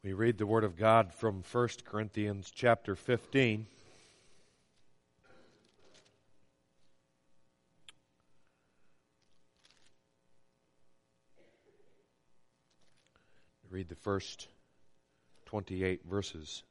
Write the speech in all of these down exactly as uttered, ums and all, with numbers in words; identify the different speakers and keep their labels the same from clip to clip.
Speaker 1: We read the Word of God from First Corinthians chapter fifteen. Read the first twenty-eight verses.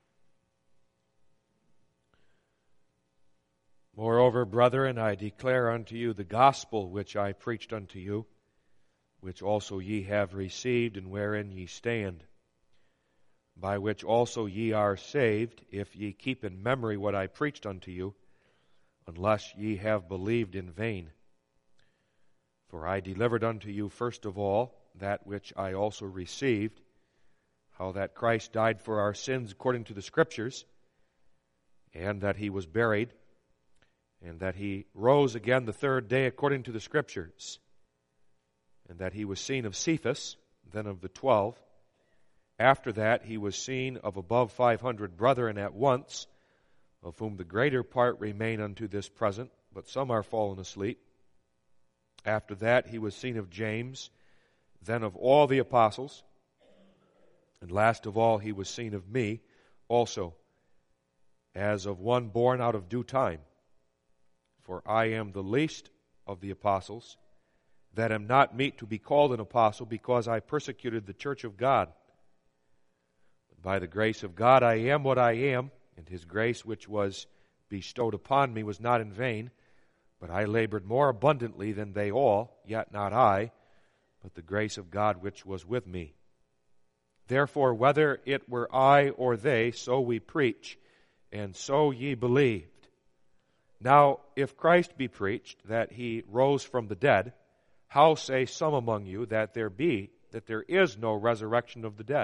Speaker 1: Moreover, brethren, I declare unto you the gospel which I preached unto you, which also ye have received, and wherein ye stand, by which also ye are saved, if ye keep in memory what I preached unto you, unless ye have believed in vain. For I delivered unto you first of all that which I also received, how that Christ died for our sins according to the Scriptures, and that he was buried, and that he rose again the third day according to the Scriptures, and that he was seen of Cephas, then of the twelve. After that he was seen of above five hundred brethren at once, of whom the greater part remain unto this present, but some are fallen asleep. After that he was seen of James, then of all the apostles, and last of all he was seen of me also, as of one born out of due time. For I am the least of the apostles, that am not meet to be called an apostle, because I persecuted the church of God. But by the grace of God I am what I am, and his grace which was bestowed upon me was not in vain, but I labored more abundantly than they all, yet not I, but the grace of God which was with me. Therefore, whether it were I or they, so we preach, and so ye believed. Now, if Christ be preached, that he rose from the dead, how say some among you that there be, that there is no resurrection of the dead?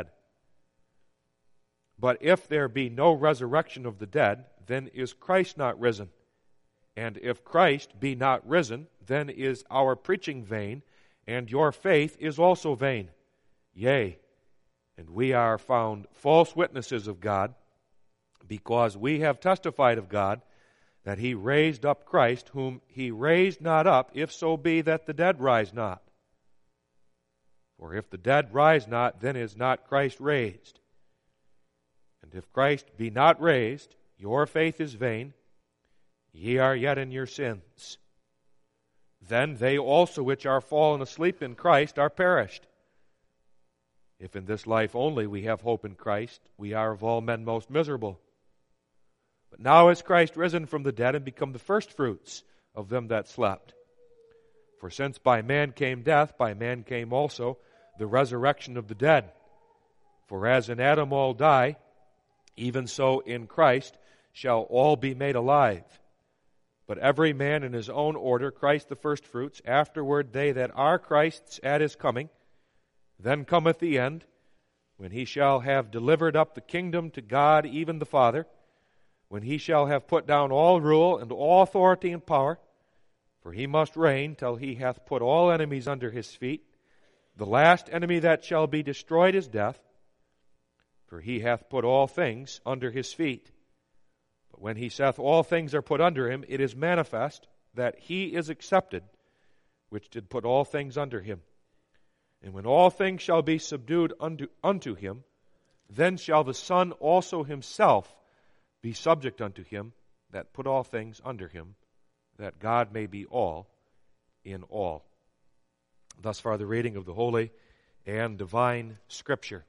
Speaker 1: But if there be no resurrection of the dead, then is Christ not risen? And if Christ be not risen, then is our preaching vain, and your faith is also vain. Yea, and we are found false witnesses of God, because we have testified of God that he raised up Christ, whom he raised not up, if so be that the dead rise not. For if the dead rise not, then is not Christ raised. And if Christ be not raised, your faith is vain, ye are yet in your sins. Then they also which are fallen asleep in Christ are perished. If in this life only we have hope in Christ, we are of all men most miserable. But now is Christ risen from the dead, and become the firstfruits of them that slept. For since by man came death, by man came also the resurrection of the dead. For as in Adam all die, even so in Christ shall all be made alive. But every man in his own order, Christ the firstfruits, afterward they that are Christ's at his coming. Then cometh the end, when he shall have delivered up the kingdom to God, even the Father, when he shall have put down all rule and all authority and power. For he must reign till he hath put all enemies under his feet. The last enemy that shall be destroyed is death. For he hath put all things under his feet. But when he saith all things are put under him, it is manifest that he is accepted, which did put all things under him. And when all things shall be subdued unto, unto him, then shall the Son also himself be subject unto him that put all things under him, that God may be all in all. Thus far the reading of the Holy and Divine Scripture.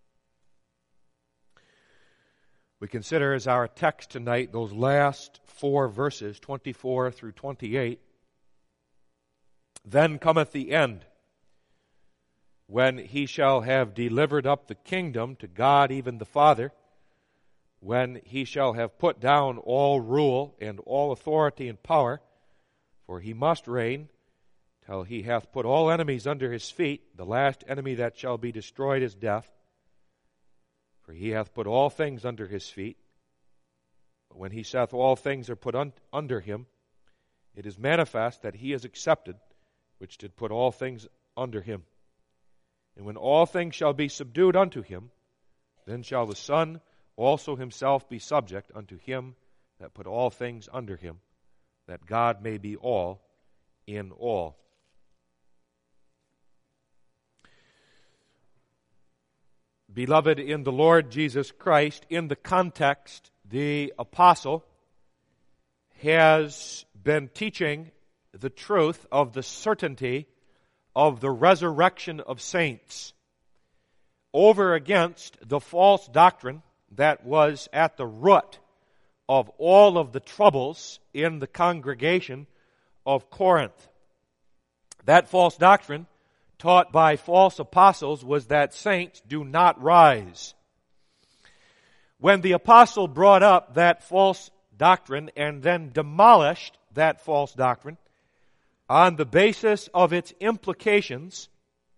Speaker 1: We consider as our text tonight those last four verses, twenty-four through twenty-eight. Then cometh the end, when he shall have delivered up the kingdom to God, even the Father, when he shall have put down all rule and all authority and power, for he must reign till he hath put all enemies under his feet. The last enemy that shall be destroyed is death. For he hath put all things under his feet. But when he saith all things are put un- under him, it is manifest that he is accepted, which did put all things under him. And when all things shall be subdued unto him, then shall the Son also himself be subject unto him that put all things under him, that God may be all in all. Beloved in the Lord Jesus Christ, in the context, the apostle has been teaching the truth of the certainty of the resurrection of saints over against the false doctrine that was at the root of all of the troubles in the congregation of Corinth. That false doctrine taught by false apostles was that saints do not rise. When the apostle brought up that false doctrine and then demolished that false doctrine on the basis of its implications,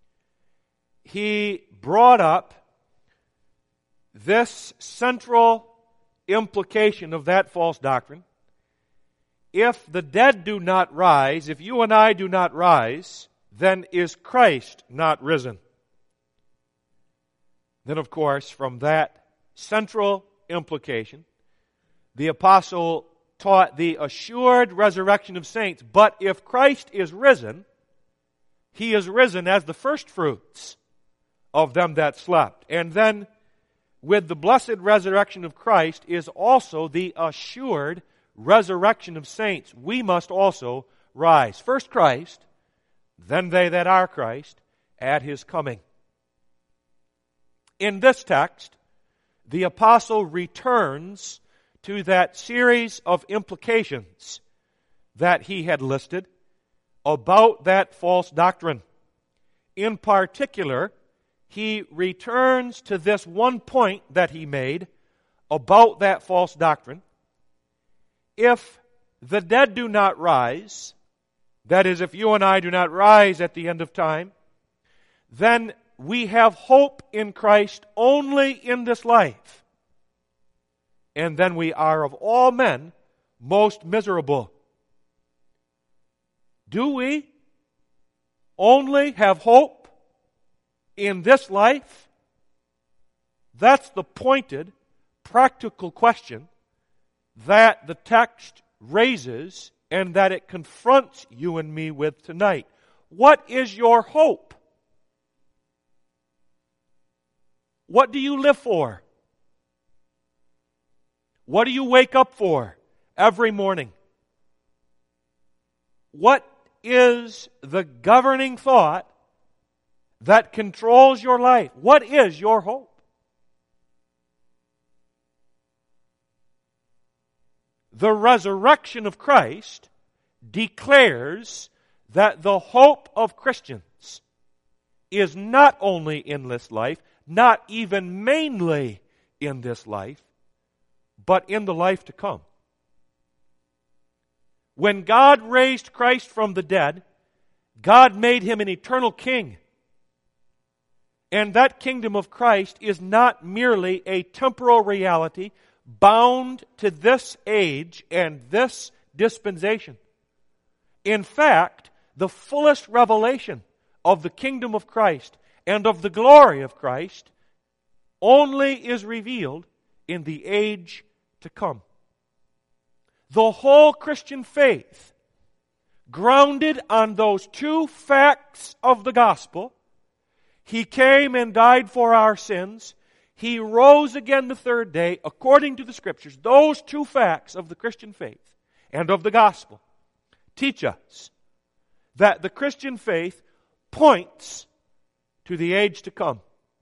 Speaker 1: he brought up this central implication of that false doctrine. If the dead do not rise, if you and I do not rise, then is Christ not risen? Then, of course, from that central implication, the apostle taught the assured resurrection of saints. But if Christ is risen, he is risen as the first fruits of them that slept. And then, with the blessed resurrection of Christ is also the assured resurrection of saints. We must also rise. First Christ, then they that are Christ, at his coming. In this text, the apostle returns to that series of implications that he had listed about that false doctrine. In particular, he returns to this one point that he made about that false doctrine. If the dead do not rise, that is, if you and I do not rise at the end of time, then we have hope in Christ only in this life. And then we are of all men most miserable. Do we only have hope in this life? That's the pointed, practical question that the text raises and that it confronts you and me with tonight. What is your hope? What do you live for? What do you wake up for every morning? What is the governing thought that controls your life? What is your hope? The resurrection of Christ declares that the hope of Christians is not only in this life, not even mainly in this life, but in the life to come. When God raised Christ from the dead, God made him an eternal king. And that kingdom of Christ is not merely a temporal reality bound to this age and this dispensation. In fact, the fullest revelation of the kingdom of Christ and of the glory of Christ only is revealed in the age to come. The whole Christian faith, grounded on those two facts of the gospel, he came and died for our sins, he rose again the third day, according to the Scriptures. Those two facts of the Christian faith and of the gospel teach us that the Christian faith points to the age to come.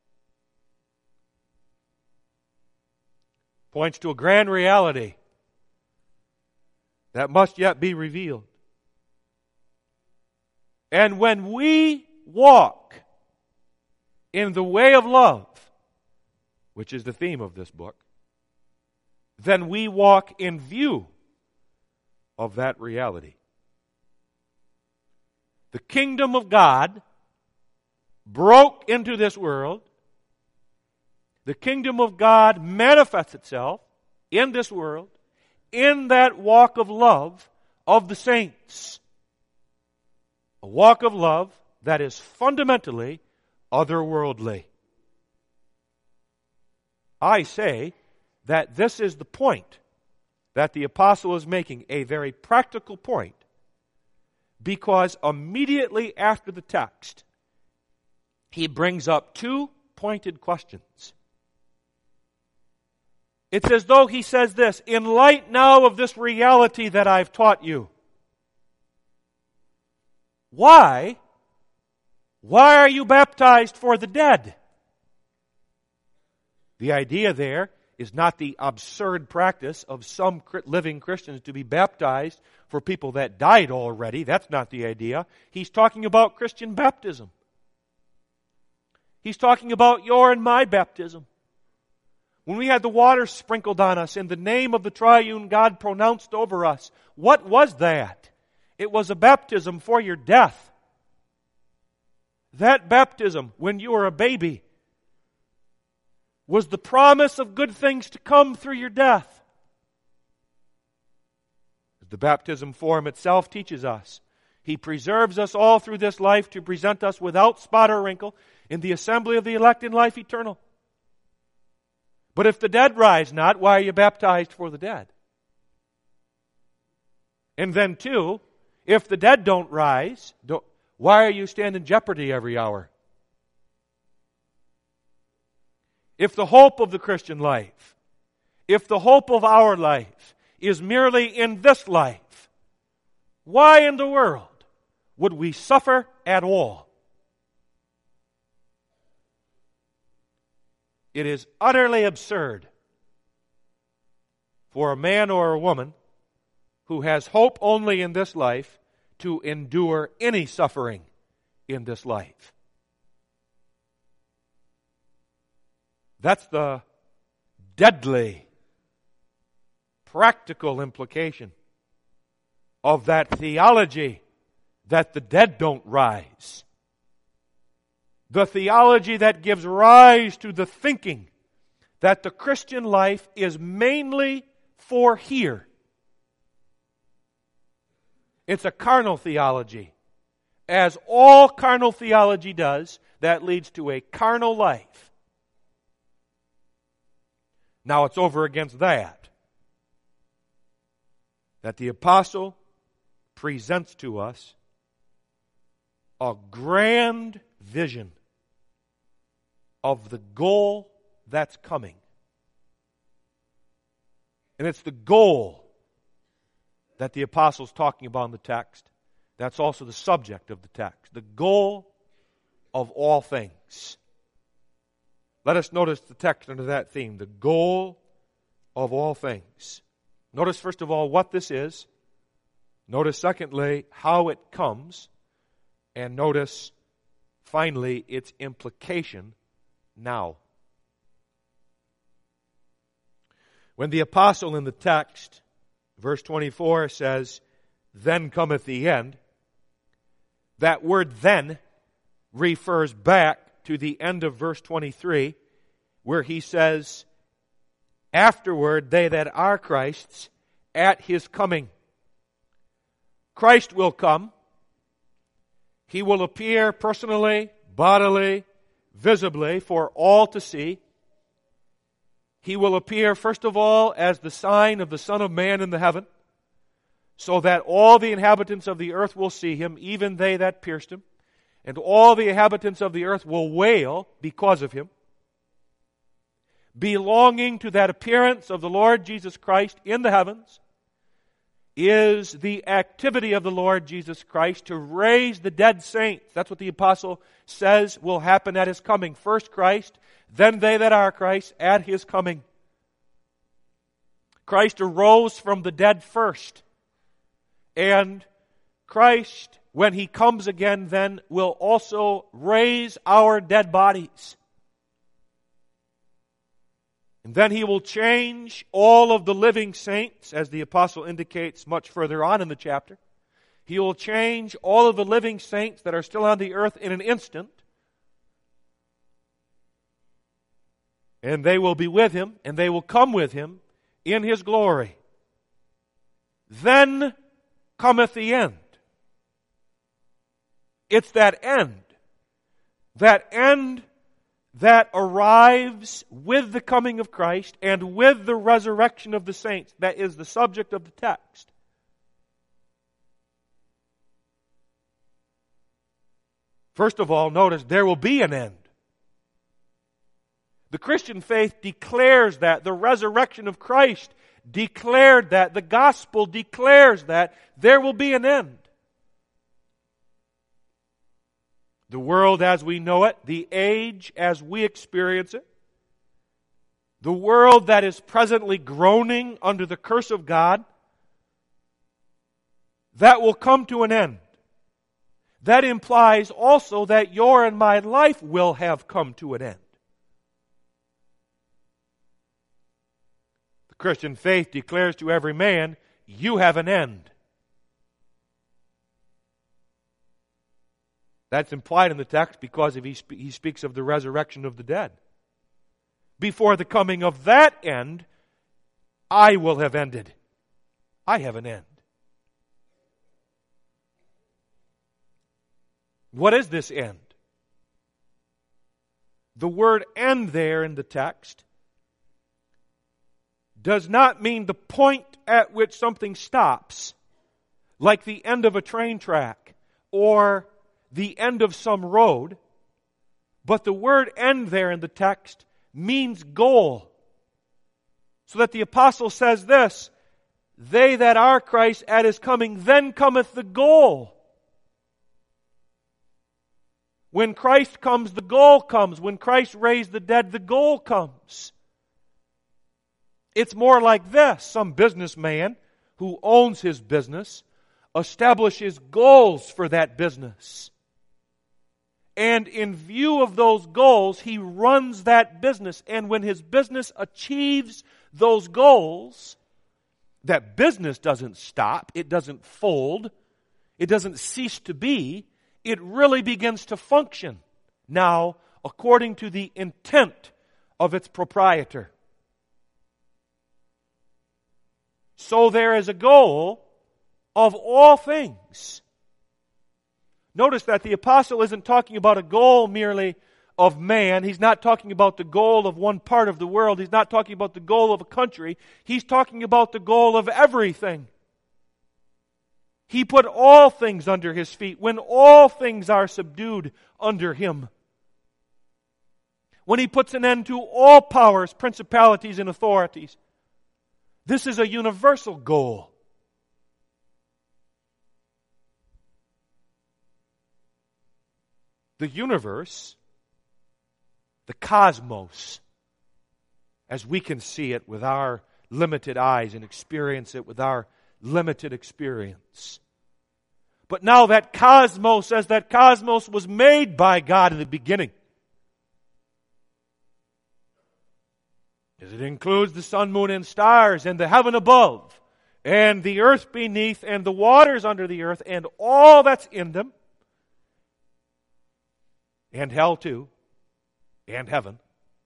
Speaker 1: Points to a grand reality that must yet be revealed. And when we walk in the way of love, which is the theme of this book, then we walk in view of that reality. The kingdom of God broke into this world. The kingdom of God manifests itself in this world in that walk of love of the saints. A walk of love that is fundamentally otherworldly. I say that this is the point that the apostle is making, a very practical point, because immediately after the text, he brings up two pointed questions. It's as though he says this, in light now of this reality that I've taught you, why, why are you baptized for the dead? The idea there is not the absurd practice of some living Christians to be baptized for people that died already. That's not the idea. He's talking about Christian baptism. He's talking about your and my baptism. When we had the water sprinkled on us and the name of the triune God pronounced over us, what was that? It was a baptism for your death. That baptism, when you were a baby, was the promise of good things to come through your death. The baptism form itself teaches us. He preserves us all through this life to present us without spot or wrinkle in the assembly of the elect in life eternal. But if the dead rise not, why are you baptized for the dead? And then two, if the dead don't rise, don't, why are you standing in jeopardy every hour? If the hope of the Christian life, if the hope of our life is merely in this life, why in the world would we suffer at all? It is utterly absurd for a man or a woman who has hope only in this life to endure any suffering in this life. That's the deadly, practical implication of that theology that the dead don't rise. The theology that gives rise to the thinking that the Christian life is mainly for here. It's a carnal theology. As all carnal theology does, that leads to a carnal life. Now it's over against that that the apostle presents to us a grand vision of the goal that's coming. And it's the goal that the apostle's talking about in the text. That's also the subject of the text. The goal of all things. Let us notice the text under that theme. The goal of all things. Notice first of all what this is. Notice secondly how it comes. And notice finally its implication now. When the apostle in the text, verse twenty-four says, then cometh the end, that word then refers back to the end of verse twenty-three, where he says, afterward they that are Christ's at his coming. Christ will come. He will appear personally, bodily, visibly for all to see. He will appear first of all as the sign of the Son of Man in the heaven, so that all the inhabitants of the earth will see him, even they that pierced him, and all the inhabitants of the earth will wail because of him. Belonging to that appearance of the Lord Jesus Christ in the heavens is the activity of the Lord Jesus Christ to raise the dead saints. That's what the apostle says will happen at his coming. First Christ, then they that are Christ at his coming. Christ arose from the dead first. And Christ, when he comes again, then will also raise our dead bodies. And then he will change all of the living saints, as the apostle indicates much further on in the chapter. He will change all of the living saints that are still on the earth in an instant. And they will be with him, and they will come with him in his glory. Then cometh the end. It's that end. That end that arrives with the coming of Christ and with the resurrection of the saints. That is the subject of the text. First of all, notice there will be an end. The Christian faith declares that. The resurrection of Christ declared that. The gospel declares that there will be an end. The world as we know it, the age as we experience it, the world that is presently groaning under the curse of God, that will come to an end. That implies also that your and my life will have come to an end. The Christian faith declares to every man, you have an end. That's implied in the text because if he, spe- he speaks of the resurrection of the dead. Before the coming of that end, I will have ended. I have an end. What is this end? The word end there in the text does not mean the point at which something stops, like the end of a train track or the end of some road, but the word end there in the text means goal. So that the apostle says this, they that are Christ at his coming, then cometh the goal. When Christ comes, the goal comes. When Christ raised the dead, the goal comes. It's more like this. Some businessman who owns his business establishes goals for that business. And in view of those goals, he runs that business. And when his business achieves those goals, that business doesn't stop. It doesn't fold. It doesn't cease to be. It really begins to function now according to the intent of its proprietor. So there is a goal of all things. Notice that the apostle isn't talking about a goal merely of man. He's not talking about the goal of one part of the world. He's not talking about the goal of a country. He's talking about the goal of everything. He put all things under his feet when all things are subdued under him. When he puts an end to all powers, principalities, and authorities. This is a universal goal. The universe, the cosmos, as we can see it with our limited eyes and experience it with our limited experience. But now that cosmos, as that cosmos was made by God in the beginning, as it includes the sun, moon, and stars, and the heaven above, and the earth beneath, and the waters under the earth, and all that's in them, and hell too, and heaven.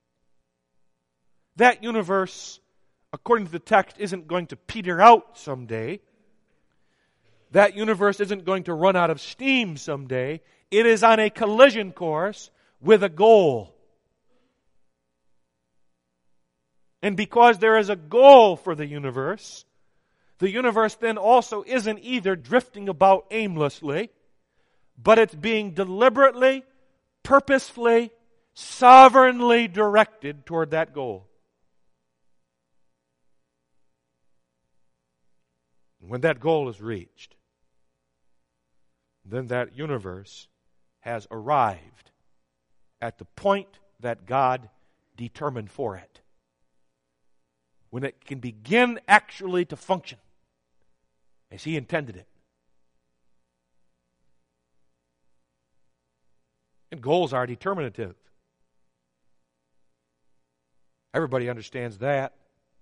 Speaker 1: That universe, according to the text, isn't going to peter out someday. That universe isn't going to run out of steam someday. It is on a collision course with a goal. And because there is a goal for the universe, the universe then also isn't either drifting about aimlessly, but it's being deliberately, purposefully, sovereignly directed toward that goal. When that goal is reached, then that universe has arrived at the point that God determined for it. When it can begin actually to function as He intended it. And goals are determinative. Everybody understands that.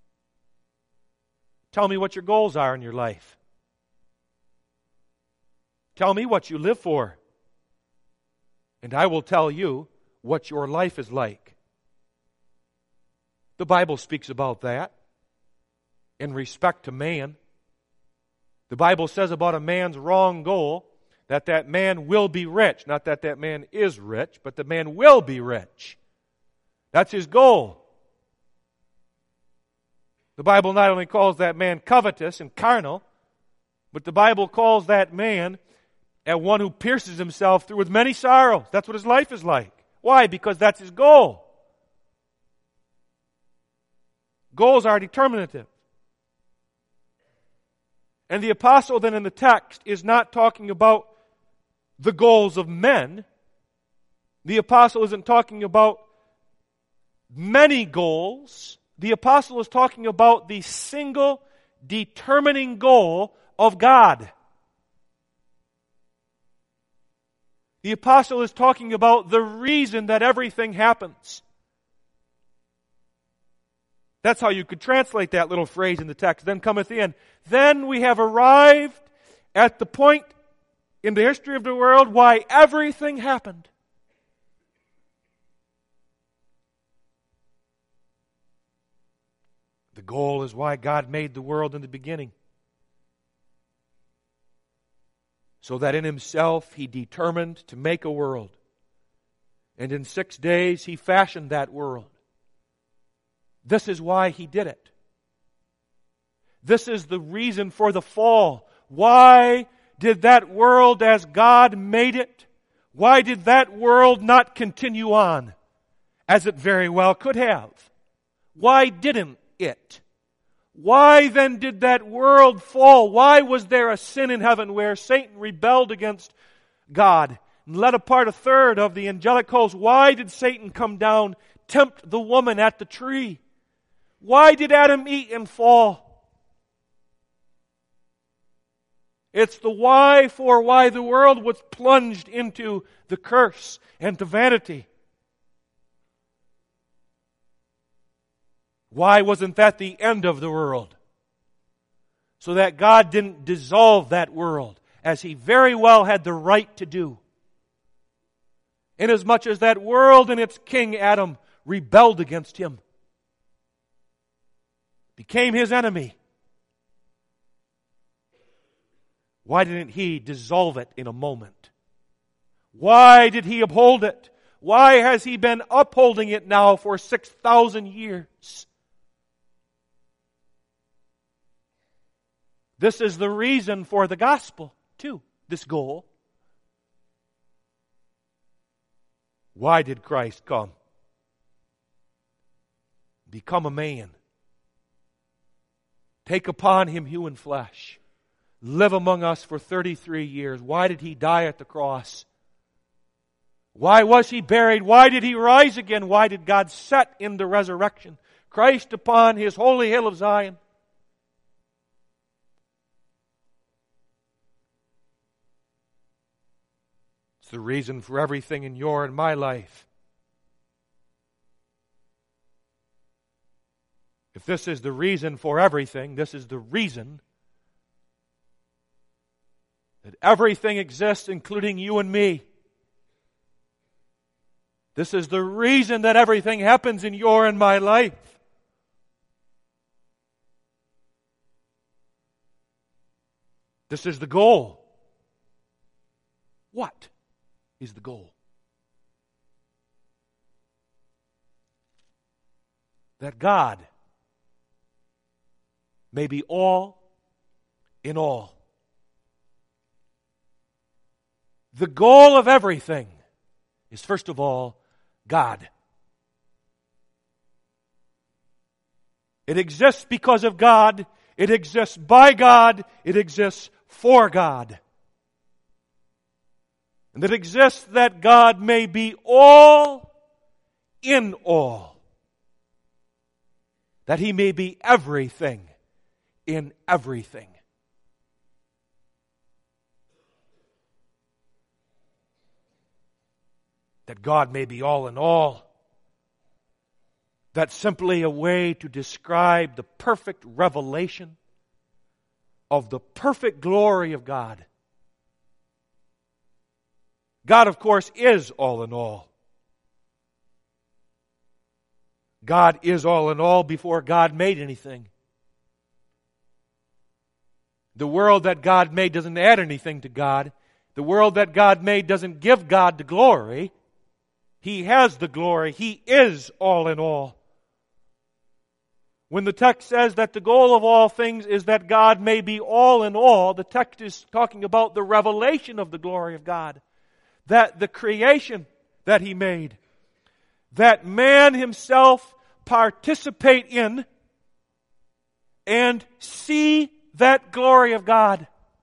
Speaker 1: Tell me what your goals are in your life. Tell me what you live for. And I will tell you what your life is like. The Bible speaks about that in respect to man. The Bible says about a man's wrong goal that that man will be rich. Not that that man is rich, but the man will be rich. That's his goal. The Bible not only calls that man covetous and carnal, but the Bible calls that man as one who pierces himself through with many sorrows. That's what his life is like. Why? Because that's his goal. Goals are determinative. And the apostle then in the text is not talking about the goals of men. The apostle isn't talking about many goals. The apostle is talking about the single determining goal of God. The apostle is talking about the reason that everything happens. That's how you could translate that little phrase in the text. Then cometh the end. Then we have arrived at the point in the history of the world why everything happened. The goal is why God made the world in the beginning. So that in Himself He determined to make a world. And in six days He fashioned that world. This is why He did it. This is the reason for the fall. Why did that world as God made it, why did that world not continue on as it very well could have? Why didn't it? Why then did that world fall? Why was there a sin in heaven where Satan rebelled against God and led apart a third of the angelic host? Why did Satan come down, tempt the woman at the tree? Why did Adam eat and fall? It's the why for why the world was plunged into the curse and to vanity. Why wasn't that the end of the world? So that God didn't dissolve that world, as He very well had the right to do. Inasmuch as that world and its king Adam rebelled against Him, became His enemy. Why didn't He dissolve it in a moment? Why did He uphold it? Why has He been upholding it now for six thousand years? This is the reason for the gospel, too, this goal. Why did Christ come? Become a man. Take upon Him human flesh. Live among us for thirty-three years. Why did He die at the cross? Why was He buried? Why did He rise again? Why did God set in the resurrection Christ upon His holy hill of Zion? It's the reason for everything in your and my life. If this is the reason for everything, this is the reason that everything exists, including you and me. This is the reason that everything happens in your and my life. This is the goal. What is the goal? That God may be all in all. The goal of everything is, first of all, God. It exists because of God. It exists by God. It exists for God. And it exists that God may be all in all. That He may be everything in everything. That God may be all in all. That's simply a way to describe the perfect revelation of the perfect glory of God. God, of course, is all in all. God is all in all before God made anything. The world that God made doesn't add anything to God. The world that God made doesn't give God the glory. He has the glory. He is all in all. When the text says that the goal of all things is that God may be all in all, the text is talking about the revelation of the glory of God. That the creation that He made, that man himself participate in, and see that glory of God.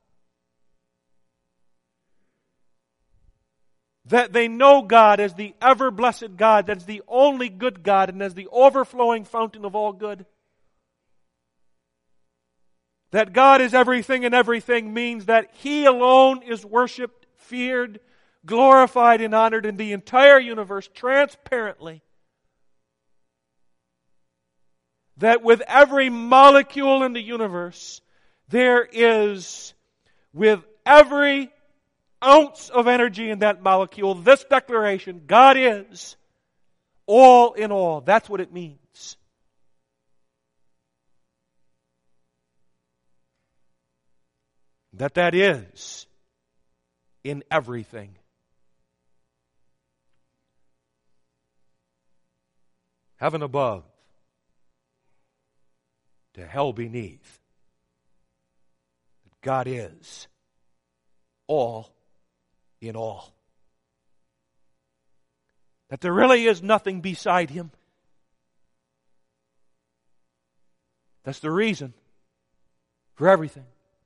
Speaker 1: That they know God as the ever-blessed God, that's the only good God, and as the overflowing fountain of all good. That God is everything and everything means that He alone is worshipped, feared, glorified, and honored in the entire universe transparently. That with every molecule in the universe, there is, with every ounce of energy in that molecule, this declaration: God is all in all. That's what it means. That that is in everything. Heaven above to hell beneath. That God is all in all. That there really is nothing beside Him. That's the reason for everything.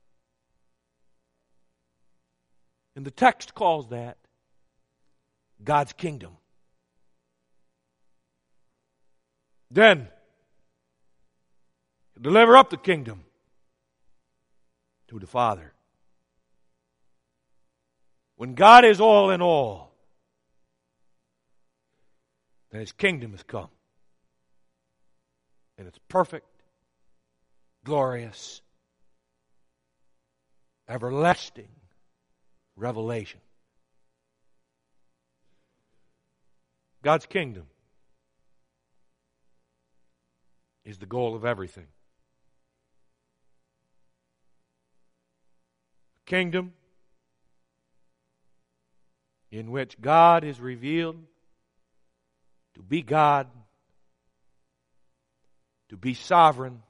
Speaker 1: And the text calls that God's kingdom. Then, deliver up the kingdom to the Father. When God is all in all, then His kingdom has come. And it's perfect, glorious, everlasting revelation. God's kingdom is the goal of everything. A kingdom in which God is revealed to be God, to be sovereign,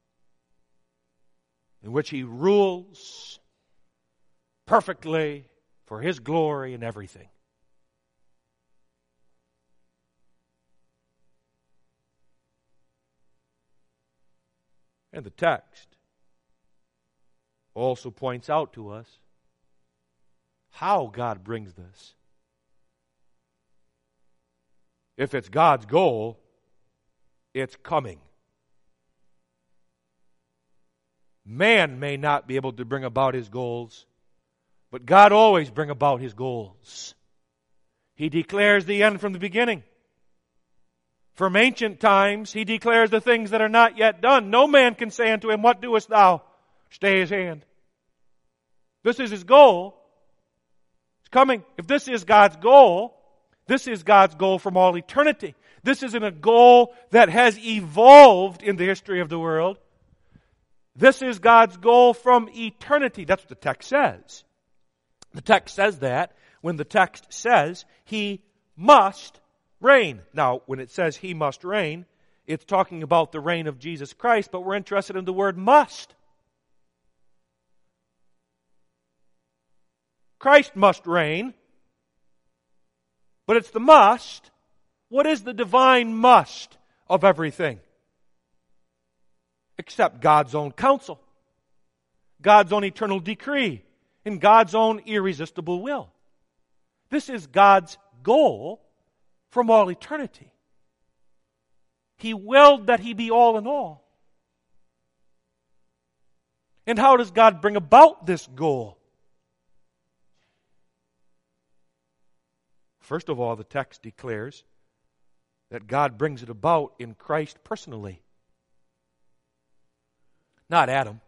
Speaker 1: in which He rules perfectly for His glory and everything. And the text also points out to us how God brings this. If it's God's goal, it's coming. Man may not be able to bring about his goals, but God always brings about His goals. He declares the end from the beginning. From ancient times, He declares the things that are not yet done. No man can say unto Him, What doest thou? Stay His hand. This is His goal. It's coming. If this is God's goal, this is God's goal from all eternity. This isn't a goal that has evolved in the history of the world. This is God's goal from eternity. That's what the text says. The text says that when the text says He must reign. Now, when it says He must reign, it's talking about the reign of Jesus Christ, but we're interested in the word must. Christ must reign, but it's the must. What is the divine must of everything? Except God's own counsel, God's own eternal decree, and God's own irresistible will. This is God's goal from all eternity. He willed that He be all in all. And how does God bring about this goal? First of all, the text declares that God brings it about in Christ personally. Not Adam.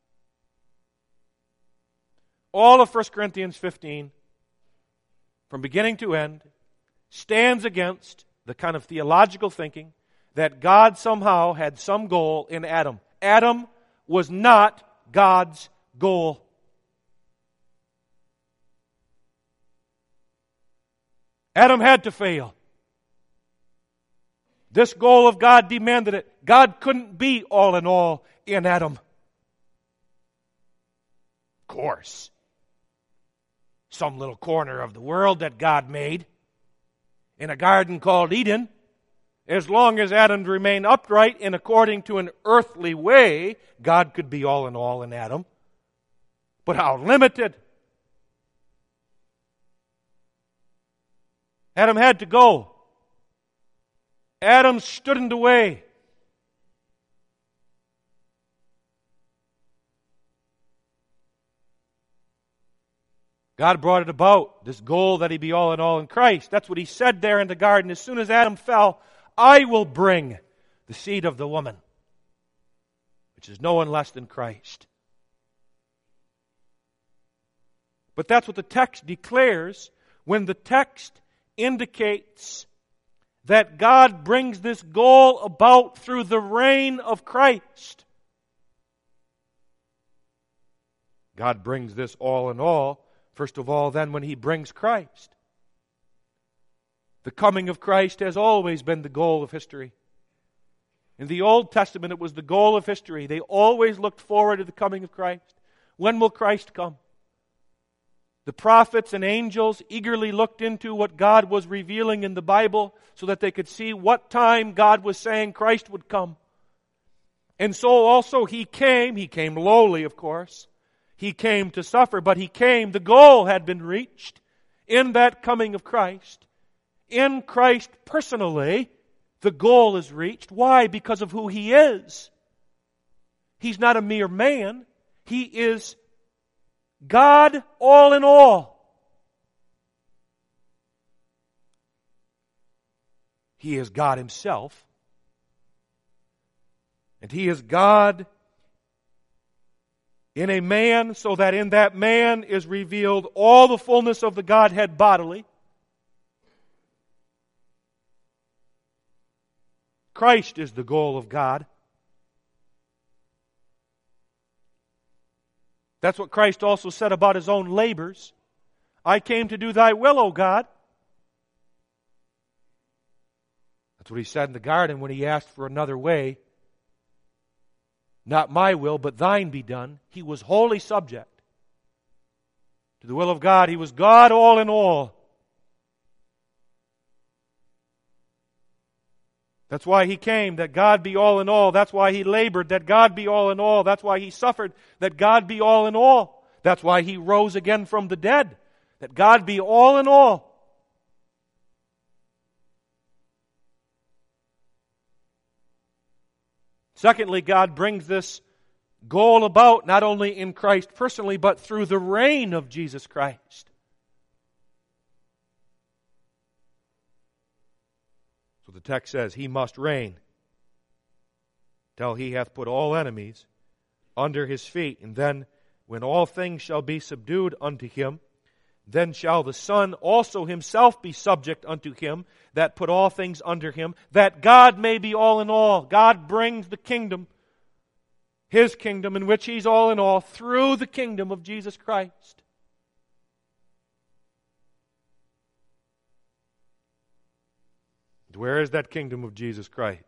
Speaker 1: All of First Corinthians fifteen, from beginning to end, stands against the kind of theological thinking that God somehow had some goal in Adam. Adam was not God's goal. Adam had to fail. This goal of God demanded it. God couldn't be all in all in Adam. Of course. Some little corner of the world that God made in a garden called Eden As long as Adam remained upright and according to an earthly way, God could be all in all in Adam. But how limited. Adam had to go. Adam stood in the way. God brought it about, this goal that he be all in all in Christ. That's what he said there in the garden. As soon as Adam fell, I will bring the seed of the woman, which is no one less than Christ. But that's what the text declares when the text indicates that God brings this goal about through the reign of Christ. God brings this all in all, first of all, then when he brings Christ. The coming of Christ has always been the goal of history. In the Old Testament, it was the goal of history. They always looked forward to the coming of Christ. When will Christ come? The prophets and angels eagerly looked into what God was revealing in the Bible so that they could see what time God was saying Christ would come. And so also he came. He came lowly, of course. He came to suffer, but he came. The goal had been reached in that coming of Christ. In Christ personally, the goal is reached. Why? Because of who he is. He's not a mere man. He is God all in all. He is God himself. And he is God in a man, so that in that man is revealed all the fullness of the Godhead bodily. Christ is the goal of God. That's what Christ also said about his own labors. I came to do thy will, O God. That's what he said in the garden when he asked for another way. Not my will, but thine be done. He was wholly subject to the will of God. He was God all in all. That's why he came, that God be all in all. That's why he labored, that God be all in all. That's why he suffered, that God be all in all. That's why he rose again from the dead, that God be all in all. Secondly, God brings this goal about not only in Christ personally, but through the reign of Jesus Christ. So the text says, he must reign till he hath put all enemies under his feet. And then, when all things shall be subdued unto him, then shall the Son also himself be subject unto him that put all things under him, that God may be all in all. God brings the kingdom, his kingdom in which he's all in all, through the kingdom of Jesus Christ. Where is that kingdom of Jesus Christ?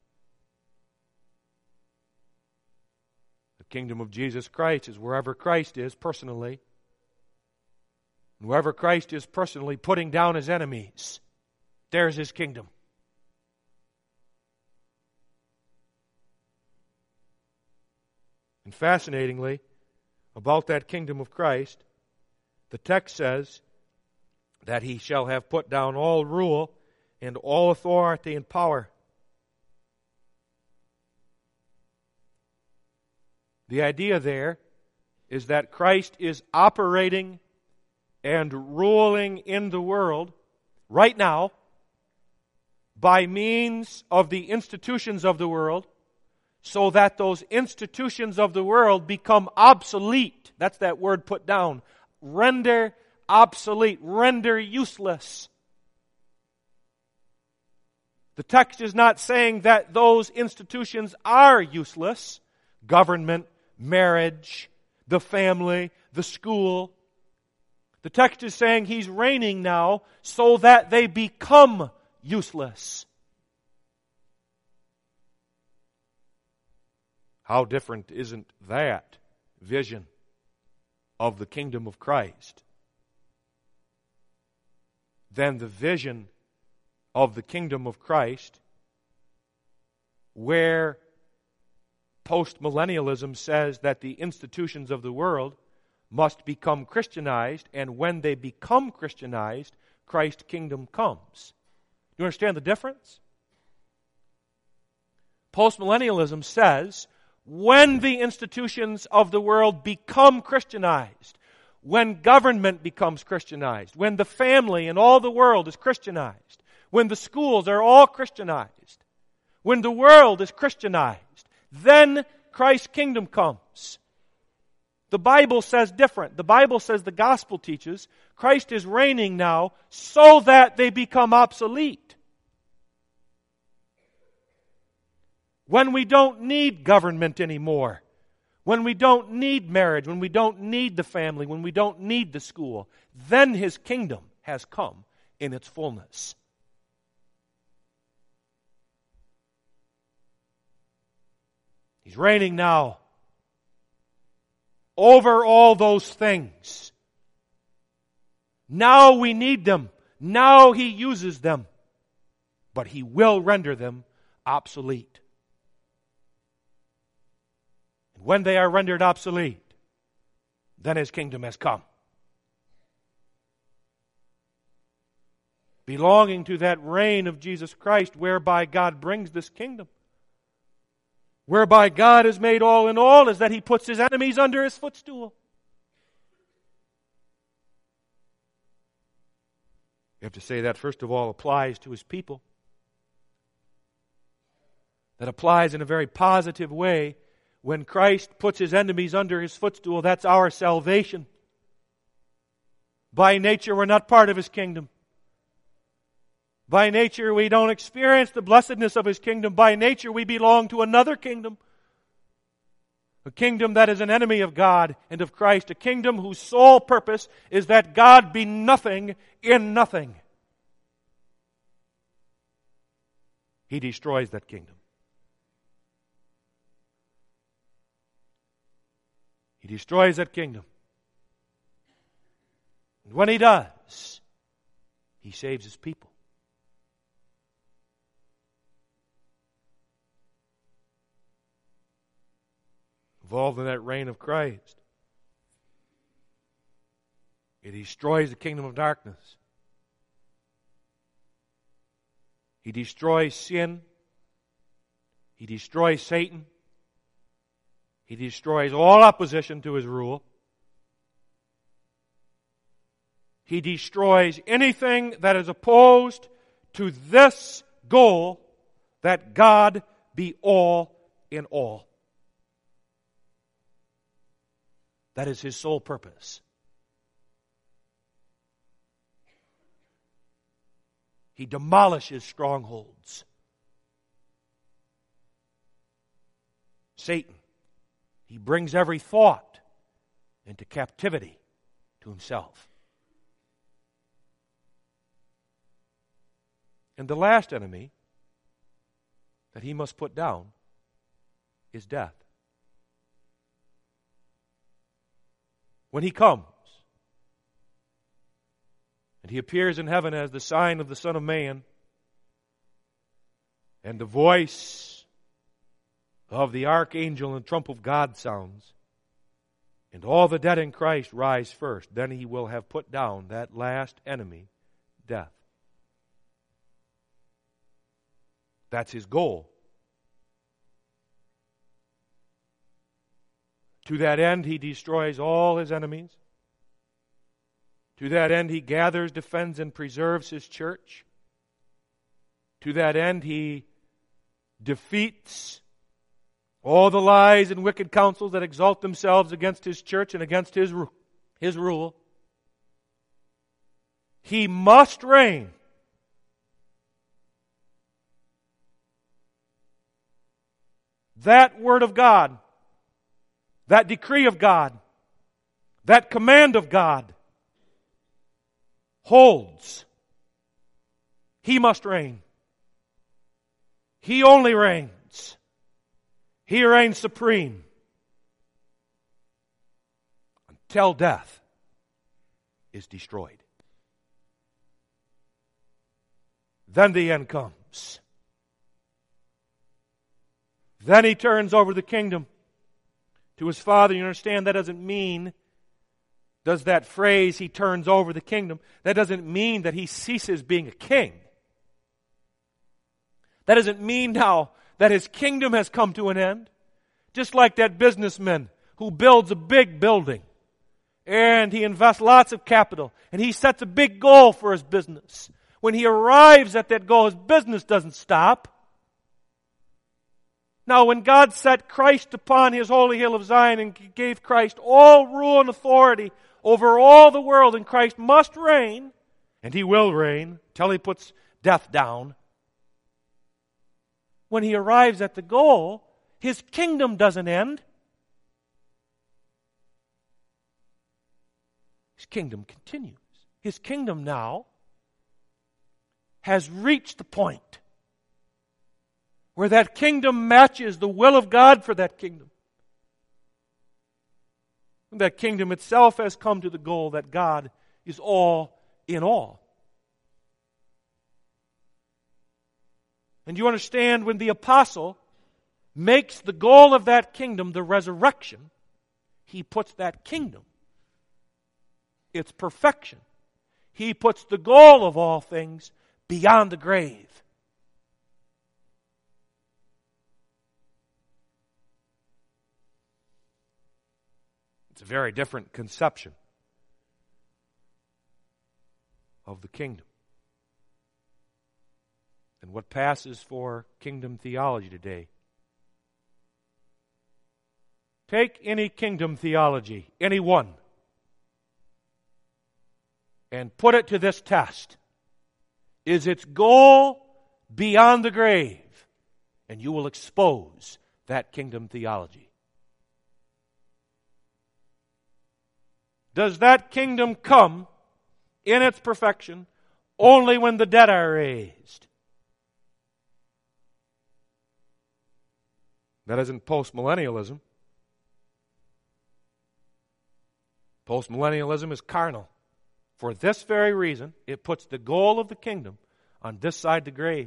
Speaker 1: The kingdom of Jesus Christ is wherever Christ is personally. And wherever Christ is personally putting down his enemies, there's his kingdom. And fascinatingly, about that kingdom of Christ, the text says that he shall have put down all rule and all authority and power. The idea there is that Christ is operating and ruling in the world right now by means of the institutions of the world, so that those institutions of the world become obsolete. That's that word put down. Render obsolete, render useless. The text is not saying that those institutions are useless. Government, marriage, the family, the school. The text is saying he's reigning now so that they become useless. How different isn't that vision of the kingdom of Christ than the vision of the kingdom of Christ where postmillennialism says that the institutions of the world must become Christianized, and when they become Christianized, Christ's kingdom comes. You understand the difference? Postmillennialism says when the institutions of the world become Christianized, when government becomes Christianized, when the family and all the world is Christianized, when the schools are all Christianized, when the world is Christianized, then Christ's kingdom comes. The Bible says different. The Bible says, the gospel teaches, Christ is reigning now so that they become obsolete. When we don't need government anymore, when we don't need marriage, when we don't need the family, when we don't need the school, then His kingdom has come in its fullness. He's reigning now over all those things. Now we need them. Now He uses them. But He will render them obsolete. And when they are rendered obsolete, then His kingdom has come. Belonging to that reign of Jesus Christ, whereby God brings this kingdom, whereby God is made all in all, is that He puts His enemies under His footstool. You have to say that, first of all, applies to His people. That applies in a very positive way. When Christ puts His enemies under His footstool, that's our salvation. By nature, we're not part of His kingdom. By nature, we don't experience the blessedness of His kingdom. By nature, we belong to another kingdom. A kingdom that is an enemy of God and of Christ. A kingdom whose sole purpose is that God be nothing in nothing. He destroys that kingdom. He destroys that kingdom. And when He does, He saves His people. Involved in that reign of Christ. It destroys the kingdom of darkness. He destroys sin. He destroys Satan. He destroys all opposition to His rule. He destroys anything that is opposed to this goal, that God be all in all. That is His sole purpose. He demolishes strongholds. Satan, he brings every thought into captivity to himself. And the last enemy that he must put down is death. When he comes, and he appears in heaven as the sign of the Son of Man, and the voice of the archangel and trump of God sounds, and all the dead in Christ rise first, then he will have put down that last enemy, death. That's his goal. To that end, he destroys all his enemies. To that end, he gathers, defends, and preserves his church. To that end, he defeats all the lies and wicked counsels that exalt themselves against his church and against his, his rule. He must reign. That word of God, that decree of God, that command of God holds. He must reign. He only reigns. He reigns supreme until death is destroyed. Then the end comes. Then he turns over the kingdom to his Father. You understand that doesn't mean, does that phrase, he turns over the kingdom, that doesn't mean that he ceases being a king. That doesn't mean now that his kingdom has come to an end. Just like that businessman who builds a big building and he invests lots of capital and he sets a big goal for his business. When he arrives at that goal, his business doesn't stop. Now, when God set Christ upon his holy hill of Zion and gave Christ all rule and authority over all the world, and Christ must reign, and he will reign till he puts death down. When he arrives at the goal, his kingdom doesn't end. His kingdom continues. His kingdom now has reached the point where that kingdom matches the will of God for that kingdom. And that kingdom itself has come to the goal that God is all in all. And you understand, when the apostle makes the goal of that kingdom the resurrection, he puts that kingdom, its perfection, he puts the goal of all things beyond the grave. It's a very different conception of the kingdom than what passes for kingdom theology today. Take any kingdom theology, any one, and put it to this test. Is its goal beyond the grave? And you will expose that kingdom theology. Does that kingdom come in its perfection only when the dead are raised? That isn't postmillennialism. Postmillennialism is carnal. For this very reason, it puts the goal of the kingdom on this side the grave.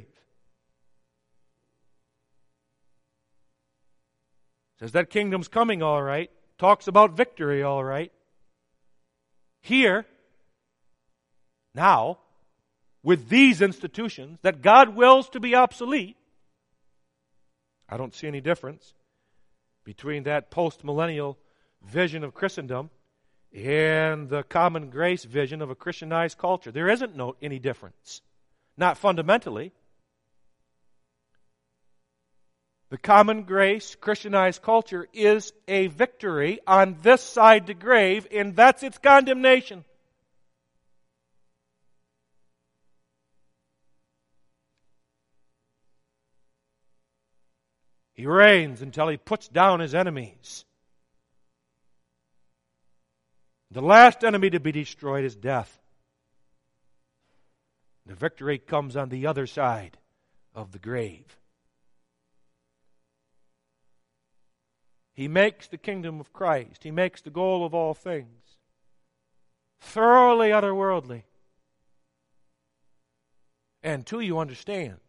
Speaker 1: Says that kingdom's coming all right. Talks about victory all right. Here, now, with these institutions that God wills to be obsolete, I don't see any difference between that post-millennial vision of Christendom and the common grace vision of a Christianized culture. There isn't no any difference. Not fundamentally. The common grace Christianized culture is a victory on this side the grave, and that's its condemnation. He reigns until he puts down his enemies. The last enemy to be destroyed is death. The victory comes on the other side of the grave. He makes the kingdom of Christ, he makes the goal of all things thoroughly otherworldly. And two, you understand,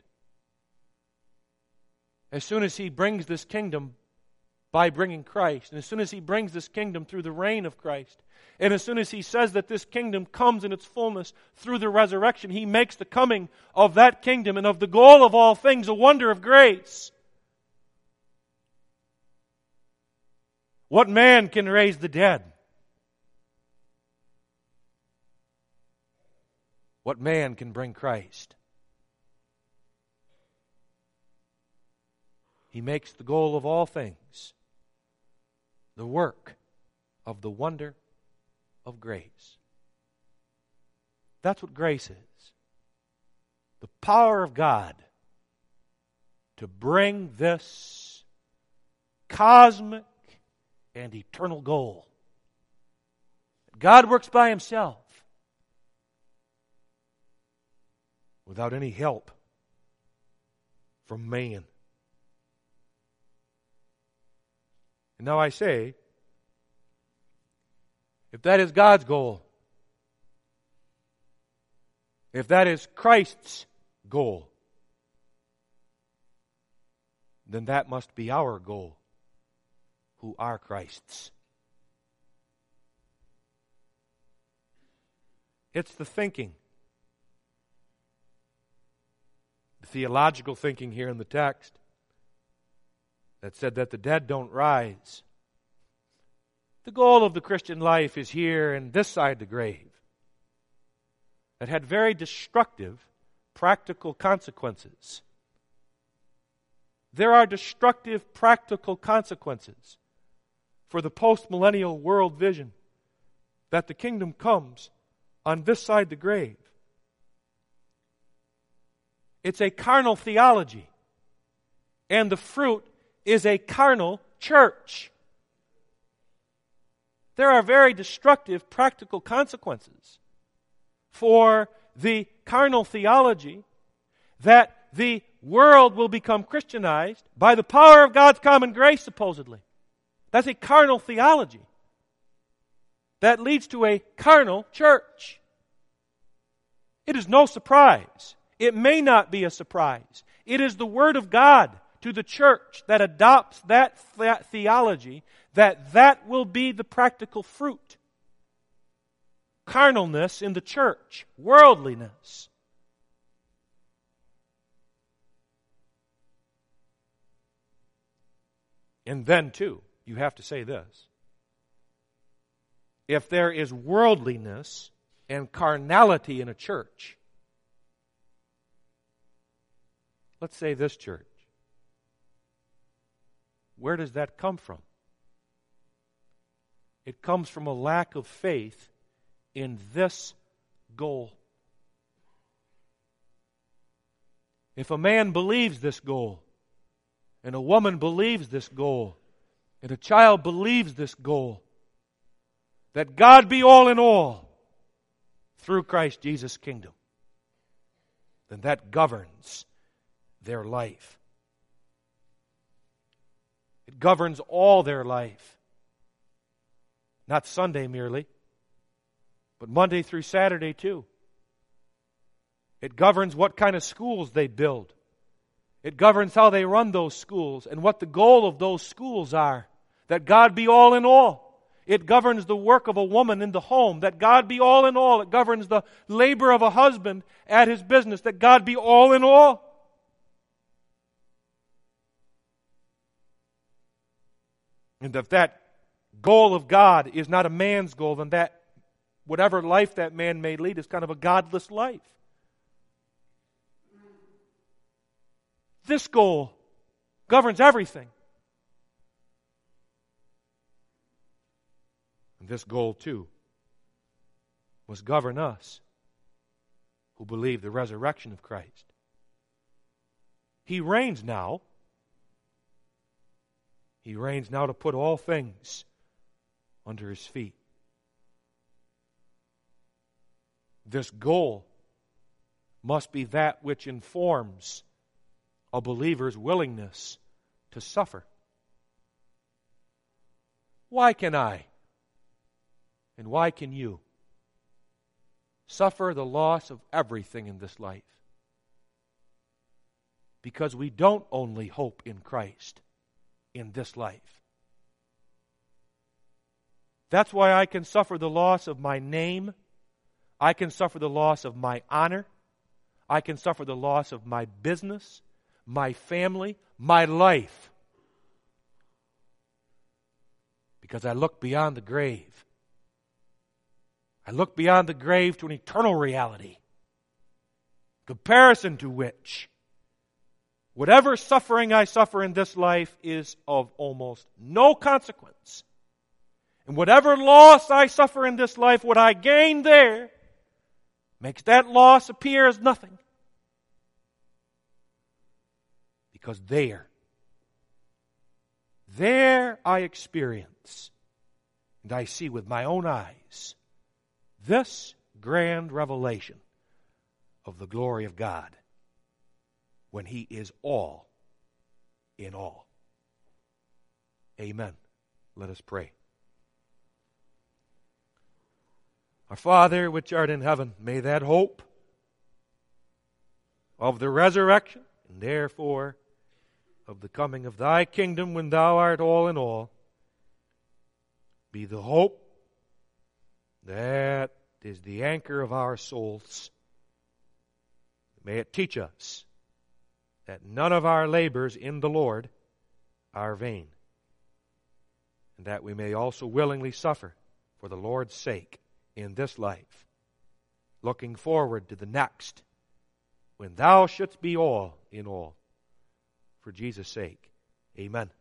Speaker 1: as soon as he brings this kingdom by bringing Christ, and as soon as he brings this kingdom through the reign of Christ, and as soon as he says that this kingdom comes in its fullness through the resurrection, he makes the coming of that kingdom and of the goal of all things a wonder of grace. What man can raise the dead? What man can bring Christ? He makes the goal of all things the work of the wonder of grace. That's what grace is. The power of God to bring this cosmic and eternal goal. God works by himself without any help from man. And now I say, if that is God's goal, if that is Christ's goal, then that must be our goal, who are Christ's. It's the thinking, the theological thinking here in the text that said that the dead don't rise. The goal of the Christian life is here and this side the grave. That had very destructive practical consequences. There are destructive practical consequences for the post-millennial world vision that the kingdom comes on this side the grave. It's a carnal theology, and the fruit is a carnal church. There are very destructive practical consequences for the carnal theology that the world will become Christianized by the power of God's common grace, supposedly. That's a carnal theology that leads to a carnal church. It is no surprise. It may not be a surprise. It is the Word of God to the church that adopts that, that theology, that that will be the practical fruit. Carnalness in the church, worldliness. And then, too, you have to say this. If there is worldliness and carnality in a church, let's say this church, where does that come from? It comes from a lack of faith in this goal. If a man believes this goal, and a woman believes this goal, and a child believes this goal, that God be all in all through Christ Jesus' kingdom, then that governs their life. It governs all their life. Not Sunday merely, but Monday through Saturday too. It governs what kind of schools they build. It governs how they run those schools and what the goal of those schools are. That God be all in all. It governs the work of a woman in the home. That God be all in all. It governs the labor of a husband at his business. That God be all in all. And if that goal of God is not a man's goal, then that whatever life that man may lead is kind of a godless life. This goal governs everything. And this goal, too, must govern us who believe the resurrection of Christ. He reigns now. He reigns now to put all things under His feet. This goal must be that which informs a believer's willingness to suffer. Why can I, and why can you, suffer the loss of everything in this life? Because we don't only hope in Christ in this life. That's why I can suffer the loss of my name. I can suffer the loss of my honor. I can suffer the loss of my business, my family, my life. Because I look beyond the grave. I look beyond the grave to an eternal reality. Comparison to which, whatever suffering I suffer in this life is of almost no consequence. And whatever loss I suffer in this life, what I gain there, makes that loss appear as nothing. Because there, there I experience, and I see with my own eyes, this grand revelation of the glory of God, when He is all in all. Amen. Let us pray. Our Father, which art in heaven, may that hope of the resurrection, and therefore of the coming of thy kingdom when thou art all in all, be the hope that is the anchor of our souls. May it teach us that none of our labors in the Lord are vain, and that we may also willingly suffer for the Lord's sake in this life, looking forward to the next, when thou shouldst be all in all. For Jesus' sake, amen.